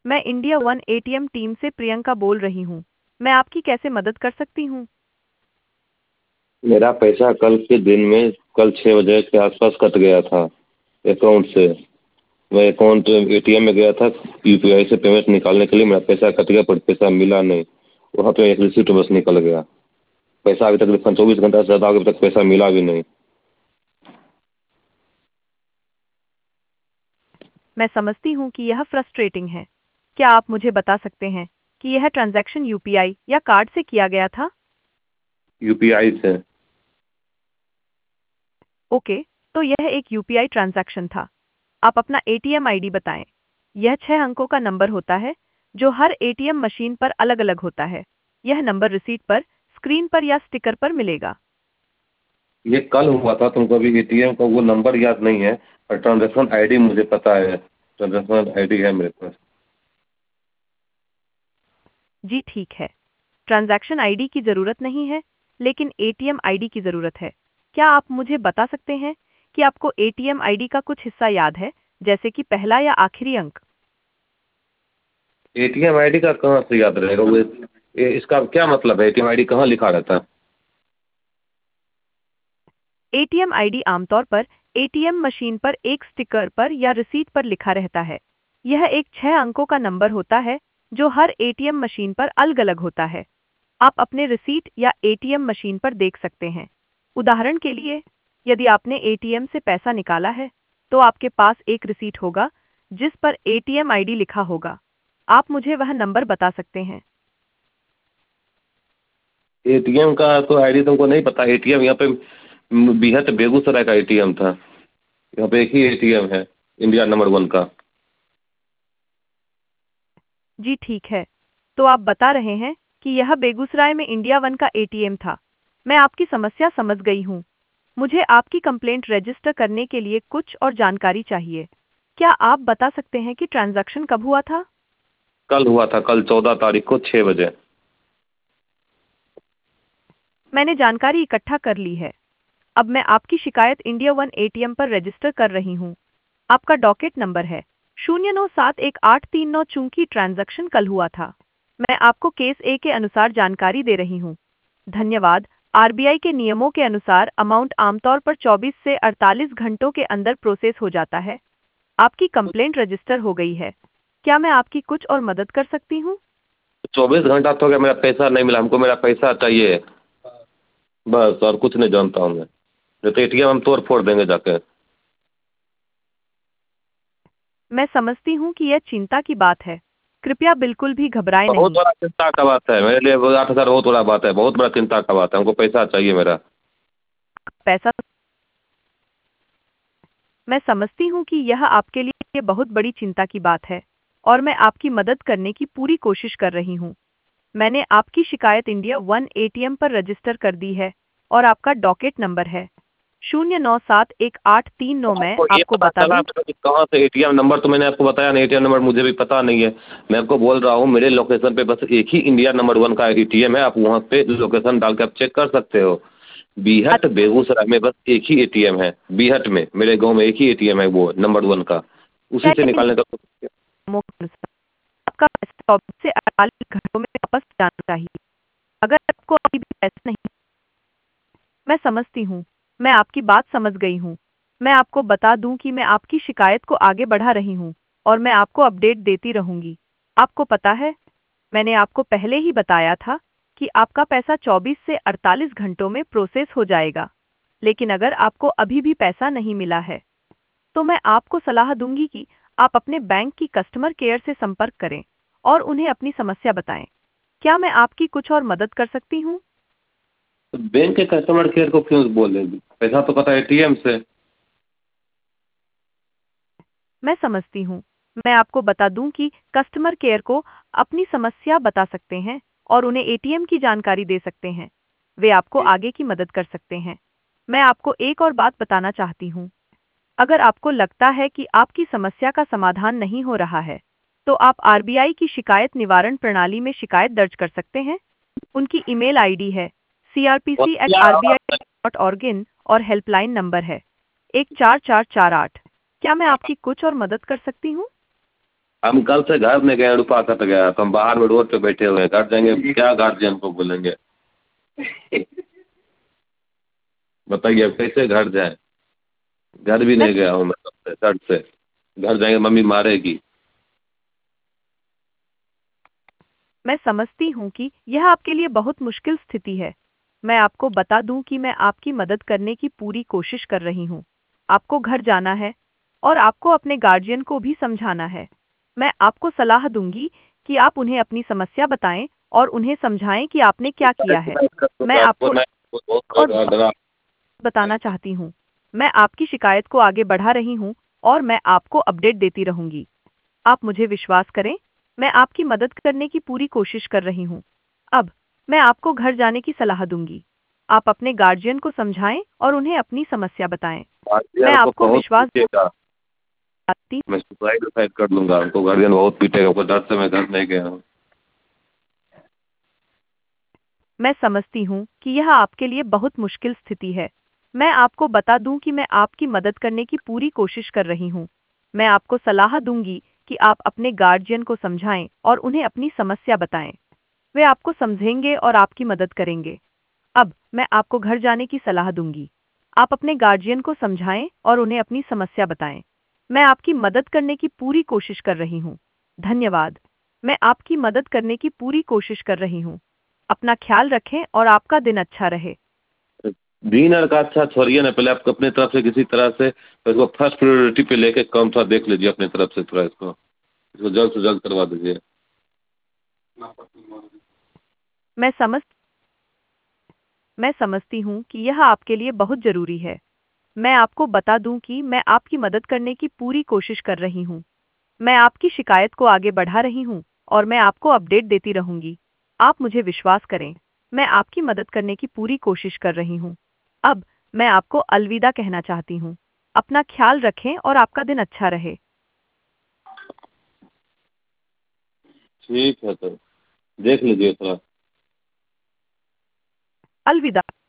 मैं India One ATM team से प्रियंका बोल रही हूँ। मैं आपकी कैसे मदद कर सकती हूँ? मेरा पैसा कल के दिन में कल 6 बजे के आसपास कट गया था अकाउंट से। मैं अकाउंट एटीएम में गया था यूपीआई से पेमेंट निकालने के लिए। मेरा पैसा कट गया पर पैसा मिला नहीं। वहाँ पे एक रिसिप्ट बस निकल गया। पैसा अभी तक 24 घंटा से ज़्यादा अभी तक पैसा मिला भी नहीं। मैं समझती हूँ कि यह फ्रस्ट्रेटिंग है। क्या आप मुझे बता सकते हैं कि यह ट्रांजैक्शन यूपीआई या कार्ड से किया गया था? यूपीआई से। ओके, तो यह एक यूपीआई ट्रांजैक्शन था। आप अपना एटीएम आईडी बताएं। यह 6 अंकों का नंबर होता है जो हर एटीएम मशीन पर अलग-अलग होता है। यह नंबर रिसीट पर, स्क्रीन पर या स्टिकर पर मिलेगा। ये कल हुआ था। तुमको अभी एटीएम का वो नंबर याद नहीं है और ट्रांजेक्शन आईडी मुझे पता है। ट्रांजेक्शन आईडी है मेरे पास। जी ठीक है। ट्रांजैक्शन आईडी की ज़रूरत नहीं है, लेकिन एटीएम आईडी की ज़रूरत है। क्या आप मुझे बता सकते हैं कि आपको एटीएम आईडी का कुछ हिस्सा याद है, जैसे कि पहला या आखिरी अंक? एटीएम आईडी का कहाँ से याद रहेगा वो? इसका क्या मतलब है? एटीएम आईडी कहाँ लिखा रहता है? एटीएम आईडी आमतौर पर एटीएम मशीन पर एक स्टिकर पर या रिसीट पर लिखा रहता है। यह एक 6 अंकों का नंबर होता है जो हर एटीएम मशीन पर अलग-अलग होता है। आप अपने रिसीट या एटीएम मशीन पर देख सकते हैं। उदाहरण के लिए, यदि आपने एटीएम से पैसा निकाला है, तो आपके पास एक रिसीट होगा जिस पर एटीएम आईडी लिखा होगा। आप मुझे वह नंबर बता सकते हैं? एटीएम का तो आईडी तुमको नहीं पता? एटीएम यहाँ पे बीहट बेगूसराय का एटीएम था। यहाँ पे एक ही एटीएम है इंडिया नंबर 1 का। जी ठीक है। तो आप बता रहे हैं कि यह बेगूसराय में इंडिया वन का एटीएम था। मैं आपकी समस्या समझ गई हूँ। मुझे आपकी कंप्लेंट रजिस्टर करने के लिए कुछ और जानकारी चाहिए। क्या आप बता सकते हैं कि ट्रांजैक्शन कब हुआ था? कल हुआ था, कल 14 तारीख को 6 बजे। मैंने जानकारी इकट्ठा कर ली है। अब मैं आपकी शिकायत इंडिया वन एटीएम पर रजिस्टर कर रही हूँ। आपका डॉकेट नंबर है 0971839। चूंकि ट्रांजैक्शन कल हुआ था, मैं आपको केस ए के अनुसार जानकारी दे रही हूँ। धन्यवाद। आरबीआई के नियमों के अनुसार अमाउंट आमतौर पर 24 से 48 घंटों के अंदर प्रोसेस हो जाता है। आपकी कंप्लेंट रजिस्टर हो गई है। क्या मैं आपकी कुछ और मदद कर सकती हूँ? 24 घंटा तो हो गया, मेरा पैसा नहीं मिला। हमको मेरा पैसा चाहिए बस, और कुछ नहीं जानता हूँ मैं। नहीं तो एटीएम हम तोड़ फोड़ देंगे जाके। मैं समझती हूँ कि यह चिंता की बात है। कृपया बिल्कुल भी घबराएं बहुत नहीं। बड़ा चिंता का बात है मेरे लिए। 8 हज़ार बहुत बड़ा बात है, बहुत बड़ा चिंता का बात है। हमको पैसा चाहिए मेरा। पैसा। मैं समझती हूँ कि यह आपके लिए बहुत बड़ी चिंता की बात है और मैं आपकी मदद करने की पूरी कोशिश कर रही हूँ। मैंने आपकी शिकायत इंडिया वन एटीएम पर रजिस्टर कर दी है और आपका डॉकेट नंबर है 0971839। मैं आपको ये आपको पता बता चला दूं कि कहाँ से एटीएम नंबर? तो मैंने आपको बताया नहीं, एटीएम नंबर मुझे भी पता नहीं है। मैं आपको बोल रहा हूँ मेरे लोकेशन पे बस एक ही इंडिया नंबर 1 का एटीएम है। आप वहाँ पे लोकेशन डाल के आप चेक कर सकते हो। बीहट बेगूसराय में बस एक ही एटीएम है। बीहट में मेरे गांव में एक ही एटीएम है, वो नंबर 1 का। उसी क्या से इन निकालने का। नियमों के अनुसार आपका पैसा 24 से 48 घंटों में वापस जाना चाहिए। अगर आपको अभी भी पैसा नहीं। मैं समझती हूँ। मैं आपकी बात समझ गई हूँ। मैं आपको बता दूं कि मैं आपकी शिकायत को आगे बढ़ा रही हूँ और मैं आपको अपडेट देती रहूंगी। आपको पता है, मैंने आपको पहले ही बताया था कि आपका पैसा 24 से 48 घंटों में प्रोसेस हो जाएगा। लेकिन अगर आपको अभी भी पैसा नहीं मिला है, तो मैं आपको सलाह दूंगी कि आप अपने बैंक की कस्टमर केयर से संपर्क करें और उन्हें अपनी समस्या बताएं। क्या मैं आपकी कुछ और मदद कर सकती हूँ? बैंक के कस्टमर केयर को क्यों बोल देंगे? पैसा तो पता एटीएम से। मैं समझती हूँ। मैं आपको बता दूं कि कस्टमर केयर को अपनी समस्या बता सकते हैं और उन्हें एटीएम की जानकारी दे सकते हैं। वे आपको आगे की मदद कर सकते हैं। मैं आपको एक और बात बताना चाहती हूँ। अगर आपको लगता है कि आपकी समस्या का समाधान नहीं हो रहा है, तो आप आरबीआई की शिकायत निवारण प्रणाली में शिकायत दर्ज कर सकते हैं। उनकी ईमेल आईडी है और क्या? crpc@rbi.org और हेल्पलाइन नंबर है 14448। क्या मैं आपकी कुछ और मदद कर सकती हूँ? हम कल से घर नहीं गए, रुपया कट गया तो हम बाहर में रोड पे बैठे हुए हैं। घर जाएंगे क्या गार्जियन को बोलेंगे? बताइए अब कैसे घर जाए? घर भी मैं नहीं गया हूँ मैं कब से, शर्ट से। घर जाएंगे मम्मी मारेगी। मैं समझती हूँ कि यह आपके लिए बहुत मुश्किल स्थिति है। मैं आपको बता दूं कि मैं आपकी मदद करने की पूरी कोशिश कर रही हूँ। आपको घर जाना है और आपको अपने गार्जियन को भी समझाना है। मैं आपको सलाह दूंगी कि आप उन्हें अपनी समस्या बताएं और उन्हें समझाएं कि आपने क्या किया है। मैं आपको आपको नहीं और बहुत डरा। बताना चाहती हूँ। मैं आपकी शिकायत को आगे बढ़ा रही हूँ और मैं आपको अपडेट देती रहूंगी। आप मुझे विश्वास करें, मैं आपकी मदद करने की पूरी कोशिश कर रही हूँ। अब मैं आपको घर जाने की सलाह दूंगी। आप अपने गार्जियन को समझाएं और उन्हें अपनी समस्या बताएं। मैं गार्जियन को आपको बहुत विश्वास पीटेगा। दिलाती मैं सुसाइड कर लूंगा, हमको गार्जियन बहुत पीटेगा, हमको डर से मैं घर नहीं गया हूँ। मैं समझती हूँ कि यह आपके लिए बहुत मुश्किल स्थिति है। मैं आपको बता दूं कि मैं आपकी मदद करने की पूरी कोशिश कर रही हूँ। मैं आपको सलाह दूंगी कि आप अपने गार्जियन को समझाएं और उन्हें अपनी समस्या बताएं। वे आपको समझेंगे और आपकी मदद करेंगे। अब मैं आपको घर जाने की सलाह दूंगी। आप अपने गार्जियन को समझाएं और उन्हें अपनी समस्या बताएं। मैं आपकी मदद करने की पूरी कोशिश कर रही हूँ। धन्यवाद। मैं आपकी मदद करने की पूरी कोशिश कर रही हूँ। अपना ख्याल रखें और आपका दिन अच्छा रहे। डिनर का अच्छा छोड़िए ना, पहले आप अपने तरफ से किसी तरह से तो इसको फर्स्ट प्रायोरिटी पे लेके काम थोड़ा देख लीजिए अपनी तरफ से, थोड़ा इसको जल्द से जल्द करवा दीजिए। मैं समझ मैं समझती हूँ कि यह आपके लिए बहुत जरूरी है। मैं आपको बता दूं कि मैं आपकी मदद करने की पूरी कोशिश कर रही हूँ। मैं आपकी शिकायत को आगे बढ़ा रही हूँ और मैं आपको अपडेट देती रहूंगी। आप मुझे विश्वास करें, मैं आपकी मदद करने की पूरी कोशिश कर रही हूँ। अब मैं आपको अलविदा कहना चाहती हूँ। अपना ख्याल रखें और आपका दिन अच्छा रहे। ठीक है तो देख लीजिए थोड़ा। अलविदा।